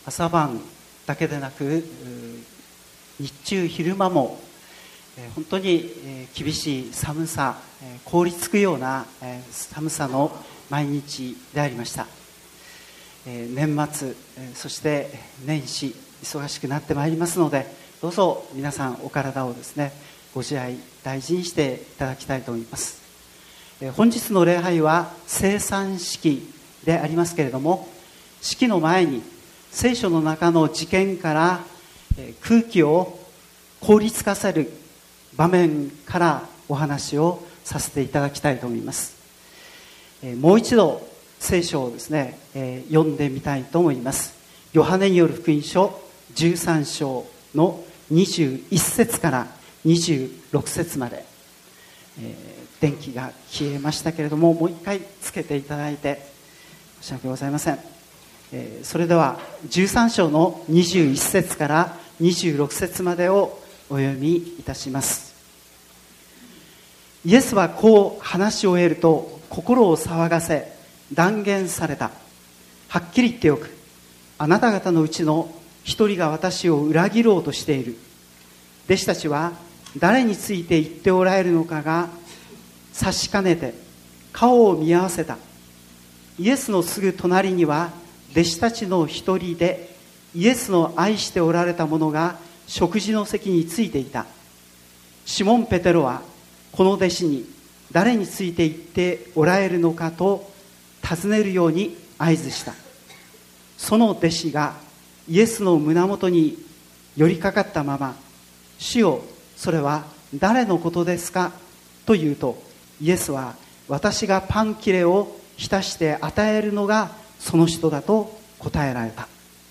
朝晩だけでなく日中昼間も本当に厳しい寒さ、凍りつくような寒さの毎日でありました。年末そして年始忙しくなってまいりますので、どうぞ皆さんお体をですねご自愛大事にしていただきたいと思います。本日の礼拝は聖餐式でありますけれども、式の前に聖書の中の事件から空気を凍りつかせる場面からお話をさせていただきたいと思います。もう一度聖書をですね読んでみたいと思います。ヨハネによる福音書13章の21節から26節まで、電気が消えましたけれども、もう一回つけていただいて申し訳ございません。それでは13章の21節から26節までをお読みいたします。イエスはこう話し終えると心を騒がせ断言された。はっきり言っておく。あなた方のうちの一人が私を裏切ろうとしている。弟子たちは誰について言っておられるのかが差しかねて顔を見合わせた。イエスのすぐ隣には弟子たちの一人でイエスの愛しておられた者が食事の席についていた。シモン・ペテロはこの弟子に誰について言っておられるのかと尋ねるように合図した。その弟子がイエスの胸元に寄りかかったまま、主よ、それは誰のことですかと言うと、イエスは私がパン切れを浸して与えるのがその人だと答えられた。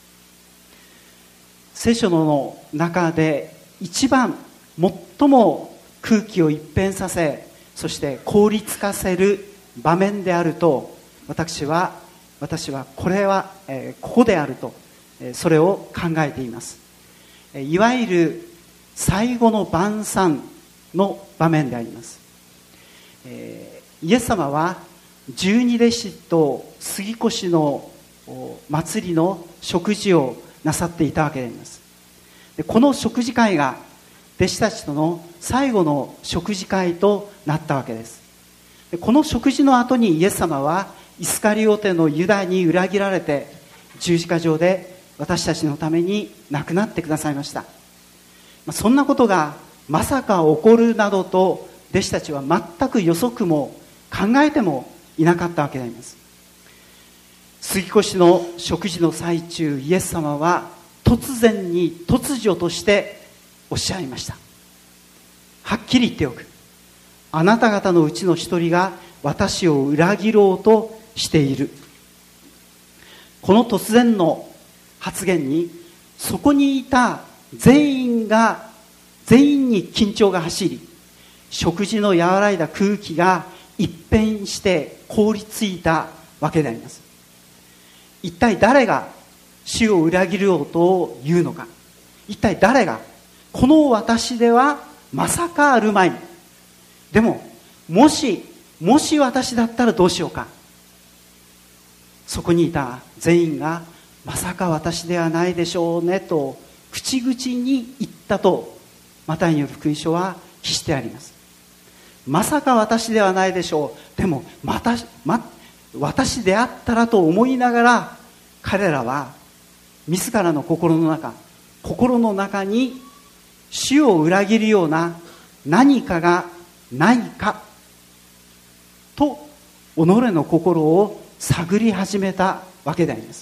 聖書の中で一番最も空気を一変させ、そして凍りつかせる場面であると私はこれはここであるとそれを考えています。いわゆる最後の晩餐の場面であります。イエス様は十二弟子と杉越の祭りの食事をなさっていたわけであります。でこの食事会が弟子たちとの最後の食事会となったわけです。でこの食事の後にイエス様はイスカリオテのユダに裏切られて十字架上で私たちのために亡くなってくださいました。そんなことがまさか起こるなどと弟子たちは全く予測も考えてもいなかったわけであります。杉越の食事の最中、イエス様は突然に突如としておっしゃいました。はっきり言っておく。あなた方のうちの一人が私を裏切ろうとしている。この突然の発言にそこにいた全員に緊張が走り、食事の和らいだ空気が一変して凍りついたわけであります。一体誰が主を裏切ろうというのか。一体誰が、この私ではまさかあるまい。でももし私だったらどうしようか。そこにいた全員がまさか私ではないでしょうねと口々に言ったとマタイによる福音書は記してあります。まさか私ではないでしょう。でも私であったらと思いながら、彼らは自らの心の中に主を裏切るような何かがないかと己の心を探り始めたわけであります。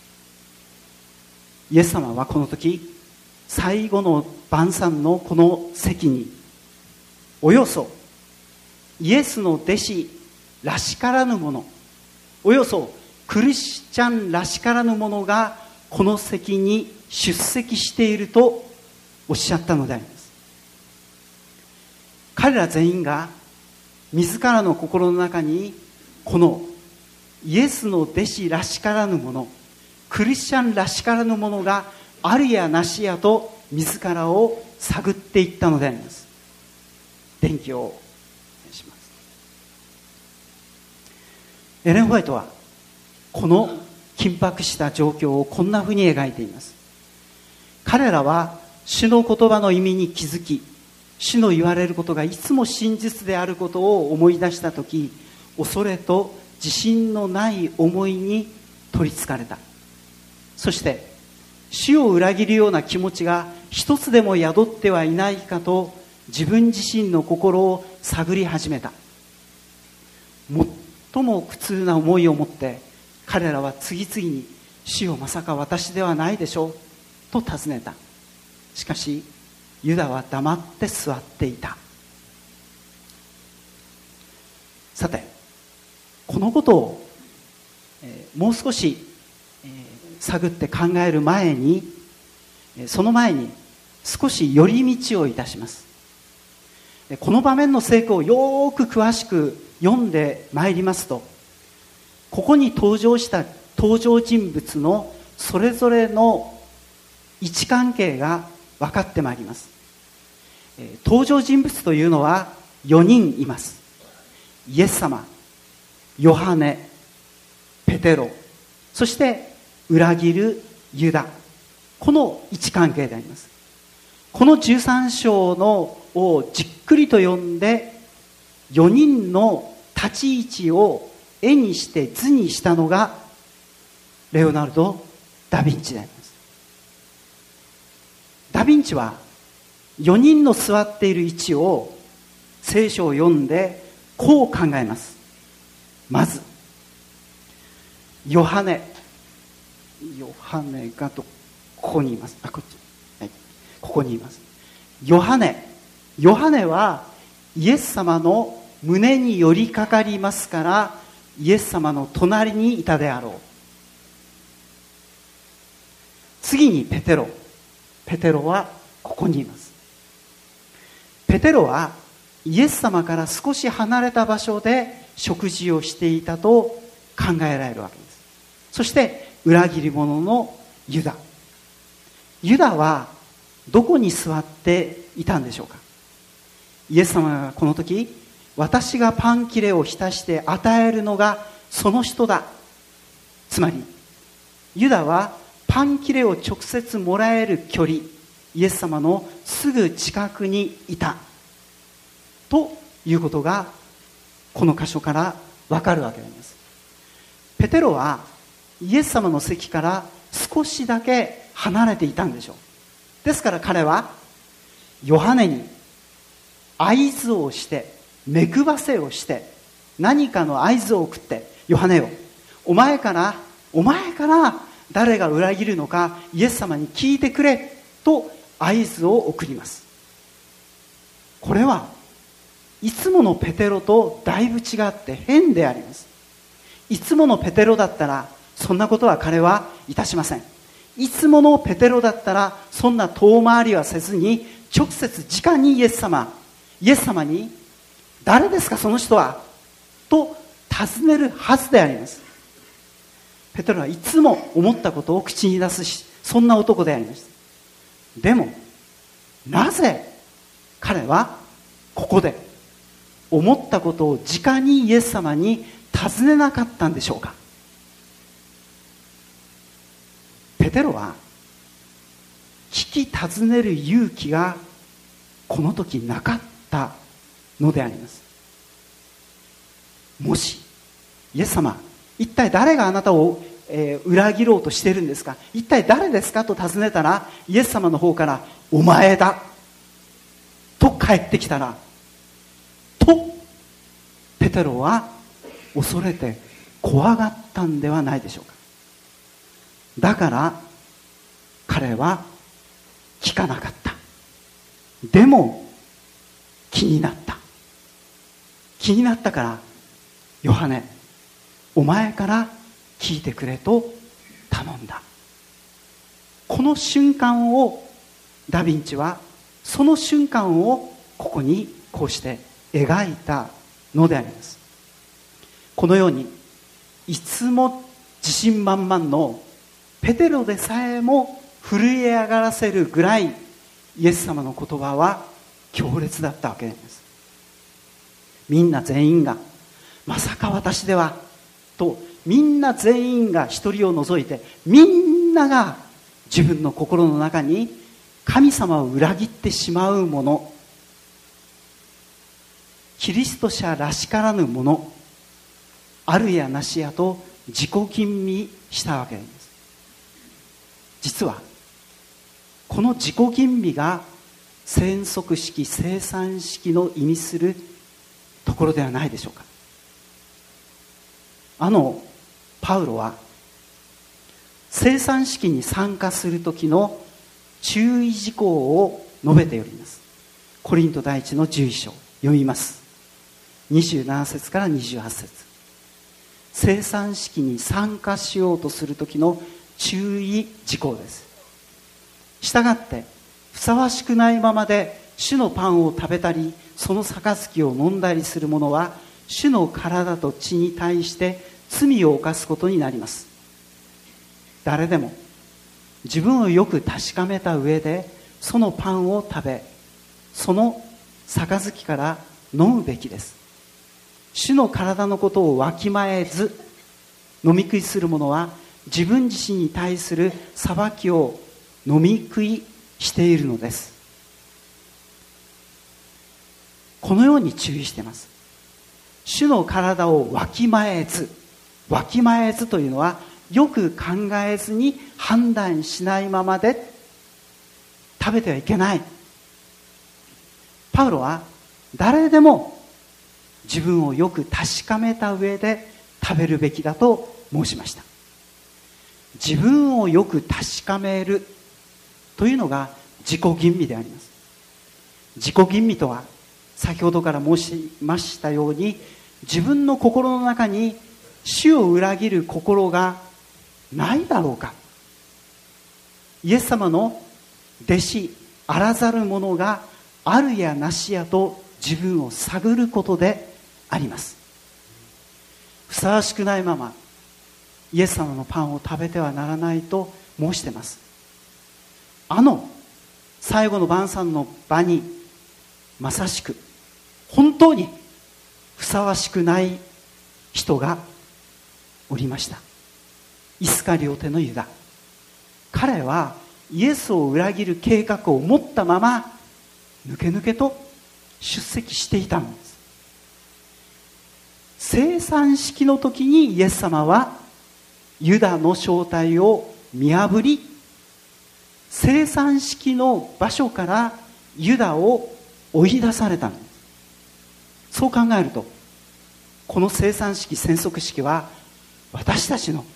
イエス様はこの時最後の晩餐のこの席におよそイエスの弟子らしからぬ者、およそクリスチャンらしからぬ者がこの席に出席しているとおっしゃったのであります。彼ら全員が自らの心の中にこのイエスの弟子らしからぬ者、クリスチャンらしからぬ者があるやなしやと自らを探っていったのであります。電気をします。エレン・ホワイトはこの緊迫した状況をこんなふうに描いています。彼らは主の言葉の意味に気づき、主の言われることがいつも真実であることを思い出したとき、恐れと自信のない思いに取りつかれた。そして主を裏切るような気持ちが一つでも宿ってはいないかと自分自身の心を探り始めた。最も苦痛な思いを持って彼らは次々に、主よ、まさか私ではないでしょうと尋ねた。しかしユダは黙って座っていた。さて、このことを、もう少し、探って考える前に、その前に少し寄り道をいたします。この場面の聖句をよーく詳しく読んでまいりますと、ここに登場した登場人物のそれぞれの位置関係が分かってまいります。登場人物というのは4人います。イエス様、ヨハネ、ペテロ、そして裏切るユダ、この位置関係であります。この13章のをじっくりと読んで、4人の立ち位置を絵にして図にしたのがレオナルド・ダ・ヴィンチであります。ダ・ヴィンチは4人の座っている位置を聖書を読んでこう考えます。まずヨハネがここにいます。ここにいます。ヨハネはイエス様の胸に寄りかかりますから、イエス様の隣にいたであろう。次にペテロはここにいます。ペテロはイエス様から少し離れた場所で食事をしていたと考えられるわけです。そして裏切り者のユダはどこに座っていたんでしょうか。イエス様がこの時、私がパン切れを浸して与えるのがその人だ、つまりユダはパン切れを直接もらえる距離、イエス様のすぐ近くにいたということがこの箇所からわかるわけです。ペテロはイエス様の席から少しだけ離れていたんでしょう。ですから彼はヨハネに合図をして、目配せをして、何かの合図を送って、ヨハネよ、お前から誰が裏切るのかイエス様に聞いてくれと合図を送ります。これはいつものペテロとだいぶ違って変であります。いつものペテロだったらそんなことは彼はいたしません。いつものペテロだったらそんな遠回りはせずに、直接直にイエス様に、誰ですかその人はと尋ねるはずであります。ペテロはいつも思ったことを口に出すし、そんな男でありました。でもなぜ彼はここで思ったことを直にイエス様に尋ねなかったんでしょうか。ペテロは聞き尋ねる勇気がこの時なかったのであります。もしイエス様、一体誰があなたを、裏切ろうとしているんですか、一体誰ですかと尋ねたら、イエス様の方からお前だと返ってきたら、ペテロは恐れて怖がったんではないでしょうか。だから彼は聞かなかった。でも気になったからヨハネ、お前から聞いてくれと頼んだ。この瞬間をダ・ヴィンチは、その瞬間をここにこうして描いたのであります。このようにいつも自信満々のペテロでさえも震え上がらせるぐらいイエス様の言葉は強烈だったわけです。みんな全員がまさか私ではとみんな全員が一人を除いてみんなが自分の心の中に神様を裏切ってしまうもの、キリスト者らしからぬもの、あるやなしやと自己吟味したわけです。実はこの自己吟味が宣測式生産式の意味するところではないでしょうか。パウロは生産式に参加する時の注意事項を述べております。コリント第一の11章読みます。27節から28節。生産式に参加しようとする時の注意事項です。したがってふさわしくないままで主のパンを食べたり、その杯を飲んだりする者は主の体と血に対して罪を犯すことになります。誰でも自分をよく確かめた上でそのパンを食べ、その杯から飲むべきです。主の体のことをわきまえず飲み食いする者は自分自身に対する裁きを飲み食いしているのです。このように注意しています。主の体をわきまえず、わきまえずというのはよく考えずに判断しないままで食べてはいけない。パウロは誰でも自分をよく確かめた上で食べるべきだと申しました。自分をよく確かめるというのが自己吟味であります。自己吟味とは先ほどから申しましたように、自分の心の中に主を裏切る心がないだろうか、イエス様の弟子あらざる者があるやなしやと自分を探ることであります。ふさわしくないままイエス様のパンを食べてはならないと申しています。最後の晩餐の場にまさしく本当にふさわしくない人がおりました。イスカリオテのユダ。彼はイエスを裏切る計画を持ったままぬけぬけと出席していたんです。生産式の時にイエス様はユダの正体を見破り、生産式の場所からユダを追い出されたのです。そう考えると、この生産式宣測式は私たちの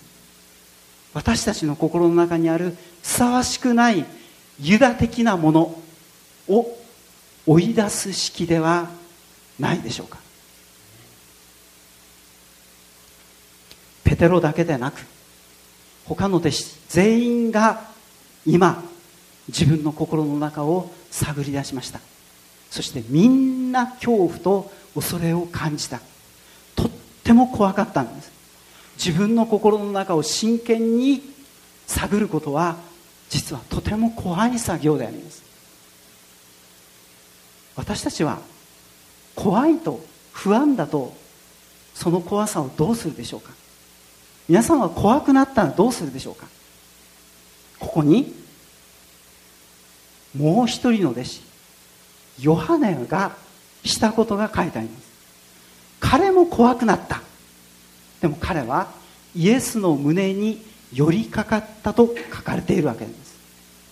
心の中にあるふさわしくないユダ的なものを追い出す式ではないでしょうか。ペテロだけでなく他の弟子全員が今自分の心の中を探り出しました。そしてみんな恐怖と恐れを感じた。とっても怖かったんです。自分の心の中を真剣に探ることは実はとても怖い作業であります。私たちは怖いと不安だとその怖さをどうするでしょうか。皆さんは怖くなったらどうするでしょうか。ここにもう一人の弟子ヨハネがしたことが書いてあります。彼も怖くなった。でも彼はイエスの胸に寄りかかったと書かれているわけです。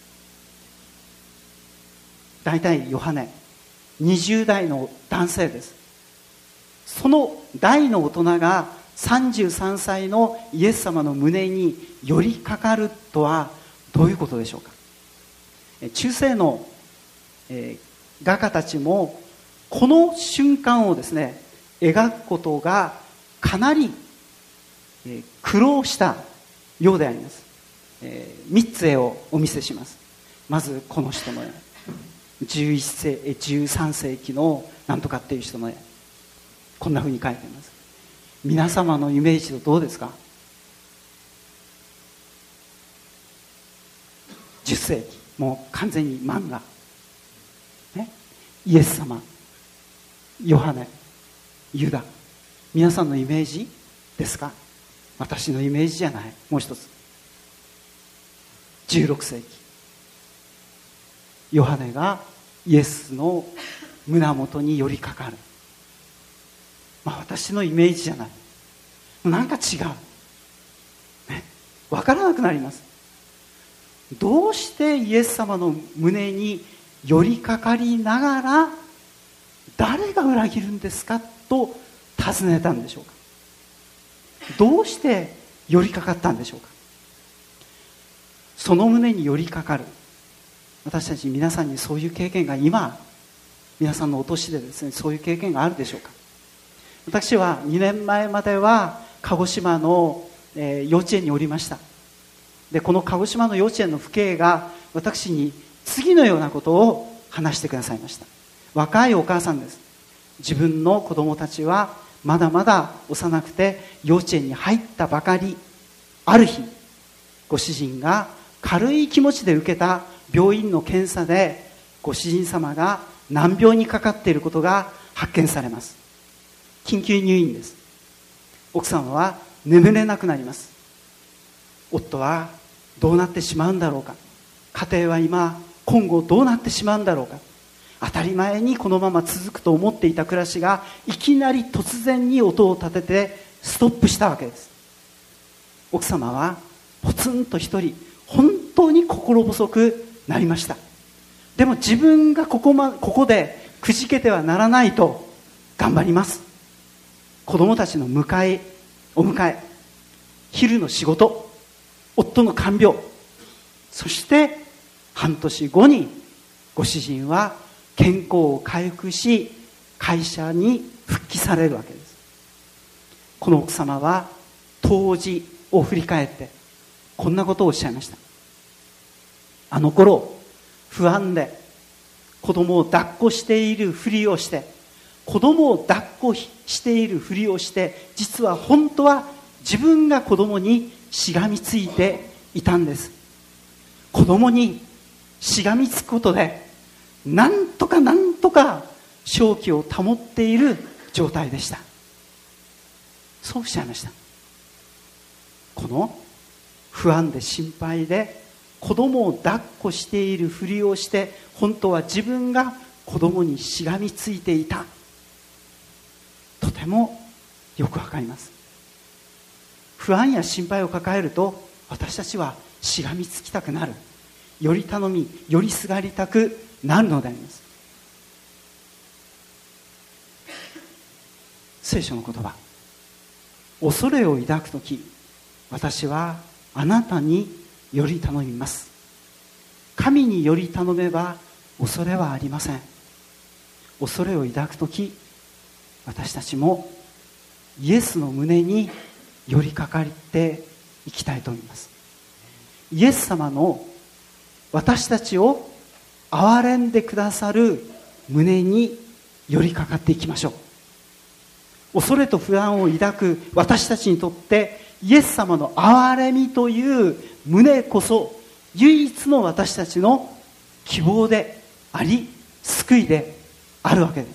大体ヨハネ20代の男性です。その大の大人が33歳のイエス様の胸に寄りかかるとはどういうことでしょうか。中世の、画家たちもこの瞬間をですね描くことがかなり、苦労したようであります。3つ絵をお見せします。まずこの人の絵、13世紀のなんとかっていう人の絵、こんな風に描いています。皆様のイメージとどうですか。10世紀もう完全に漫画、ね、イエス様、ヨハネ、ユダ、皆さんのイメージですか。 私のイメージじゃない。もう一つ、16世紀ヨハネがイエスの胸元に寄りかかる。私のイメージじゃない。なんか違う、ね、分からなくなります。どうしてイエス様の胸に寄りかかりながら誰が裏切るんですかと尋ねたんでしょうか。どうして寄りかかったんでしょうか。その胸に寄りかかる、私たち皆さんにそういう経験が今、皆さんのお年でですね、そういう経験があるでしょうか。私は2年前までは鹿児島の、幼稚園におりました。でこの鹿児島の幼稚園の父兄が私に次のようなことを話してくださいました。若いお母さんです。自分の子供たちはまだまだ幼くて幼稚園に入ったばかり。ある日ご主人が軽い気持ちで受けた病院の検査でご主人様が難病にかかっていることが発見されます。緊急入院です。奥様は眠れなくなります。夫はどうなってしまうんだろうか、家庭は今後どうなってしまうんだろうか、当たり前にこのまま続くと思っていた暮らしがいきなり突然に音を立ててストップしたわけです。奥様はポツンと一人本当に心細くなりました。でも自分がここでくじけてはならないと頑張ります。子供たちのお迎え、昼の仕事、夫の看病、そして半年後にご主人は健康を回復し会社に復帰されるわけです。この奥様は当時を振り返ってこんなことをおっしゃいました。あの頃不安で子供を抱っこしているふりをして、子供を抱っこしているふりをして、実は本当は自分が子供にしがみついていたんです。子供にしがみつくことでなんとか正気を保っている状態でした。そうおっしゃいました。この不安で心配で子供を抱っこしているふりをして、本当は自分が子供にしがみついていた。とてもよくわかります。不安や心配を抱えると私たちはしがみつきたくなる、より頼みよりすがりたくなるのであります。聖書の言葉、恐れを抱くとき私はあなたにより頼みます。神により頼めば恐れはありません。恐れを抱くとき私たちもイエスの胸に寄りかかっていきたいと思います。イエス様の私たちを憐れんでくださる胸に寄りかかっていきましょう。恐れと不安を抱く私たちにとってイエス様の憐れみという胸こそ唯一の私たちの希望であり救いであるわけです。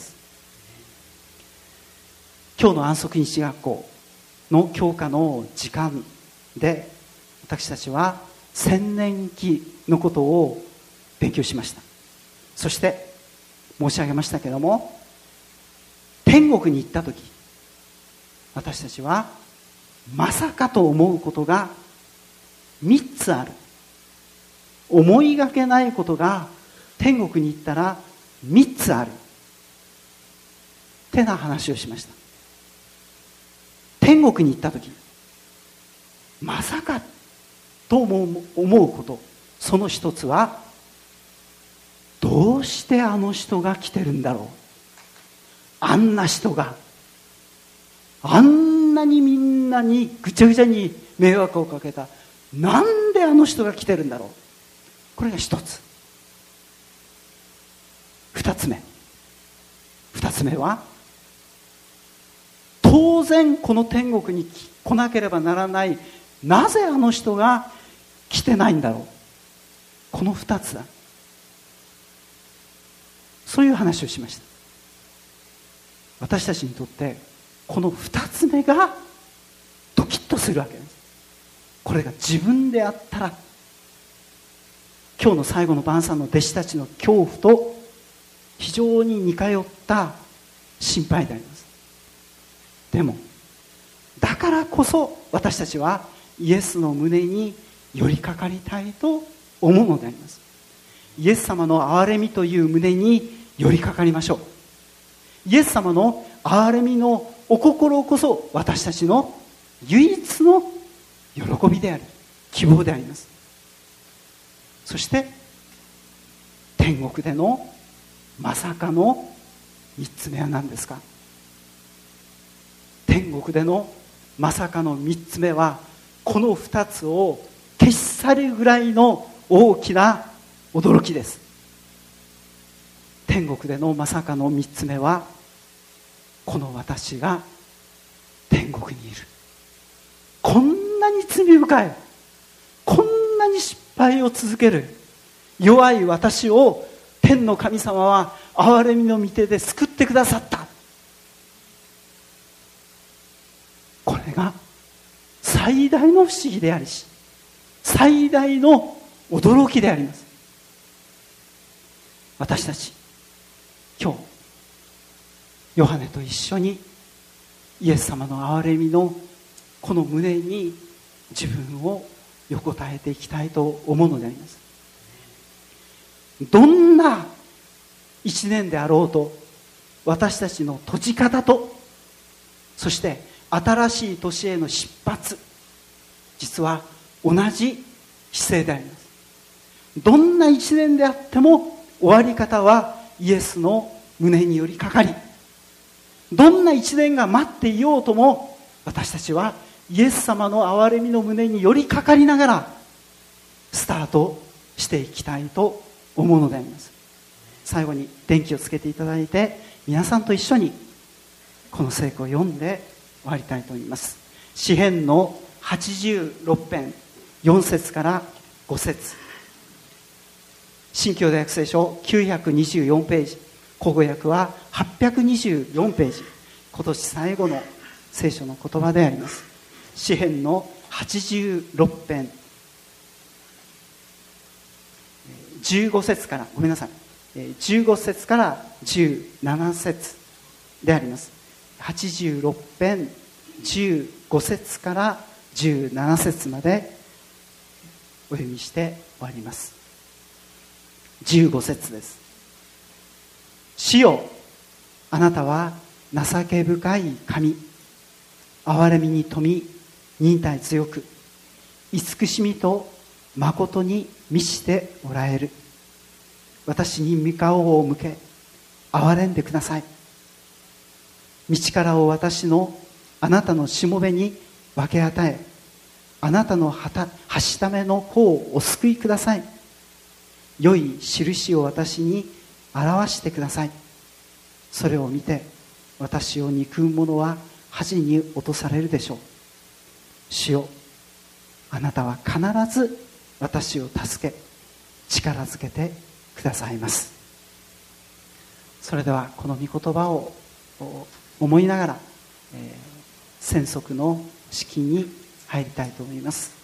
今日の安息日学校の教科の時間で私たちは千年期のことを勉強しました。そして申し上げましたけれども、天国に行った時私たちはまさかと思うことが3つある。思いがけないことが天国に行ったら3つあるってな話をしました。天国に行った時まさかと思うこと、その一つはどうしてあの人が来てるんだろう、あんな人があんなにみんなにぐちゃぐちゃに迷惑をかけた、なんであの人が来てるんだろう。これが一つ。二つ目は当然この天国に来なければならない、なぜあの人が来てないんだろう。この二つだ。そういう話をしました。私たちにとってこの二つ目がドキッとするわけです。 これが自分であったら、今日の最後の晩餐の弟子たちの恐怖と非常に似通った心配であります。でもだからこそ私たちはイエスの胸に寄りかかりたいと思うのであります。イエス様の憐れみという胸に寄りかかりましょう。イエス様の憐れみのお心こそ私たちの唯一の喜びであり希望であります。そして天国でのまさかの3つ目は何ですか。天国でのまさかの3つ目は、この2つを消し去るぐらいの大きな驚きです。天国でのまさかの3つ目は、この私が天国にいる。こんなに罪深い、こんなに失敗を続ける弱い私を天の神様は憐れみの御手で救ってくださった。これが最大の不思議でありし、最大の驚きであります。私たち今日ヨハネと一緒にイエス様の憐れみのこの胸に自分を横たえていきたいと思うのであります。どんな一年であろうと、私たちの閉じ方と、そして新しい年への出発、実は同じ姿勢であります。どんな一年であっても終わり方はイエスの胸に寄りかかり、どんな一年が待っていようとも私たちはイエス様の憐れみの胸に寄りかかりながらスタートしていきたいと思うのであります。最後に電気をつけていただいて、皆さんと一緒にこの聖句を読んで終わりたいと思います。詩編の86編4節から5節、新共同訳聖書924ページ、口語訳は824ページ、今年最後の聖書の言葉であります。詩編の86編15節から、ごめんなさい、15節から17節であります。86編15節から17節までお読みして終わります。15節です。主よ、あなたは情け深い神、憐れみに富み忍耐強く、慈しみと誠に満ちておられる。私に御顔を向け憐れんでください。道からを私のあなたのしもべに分け与え、あなたのはしための子をお救いください。良い印を私に表してください。それを見て私を憎む者は恥に落とされるでしょう。主よ、あなたは必ず私を助け力づけてくださいます。それではこの御言葉を思いながら、宣則の式に入りたいと思います。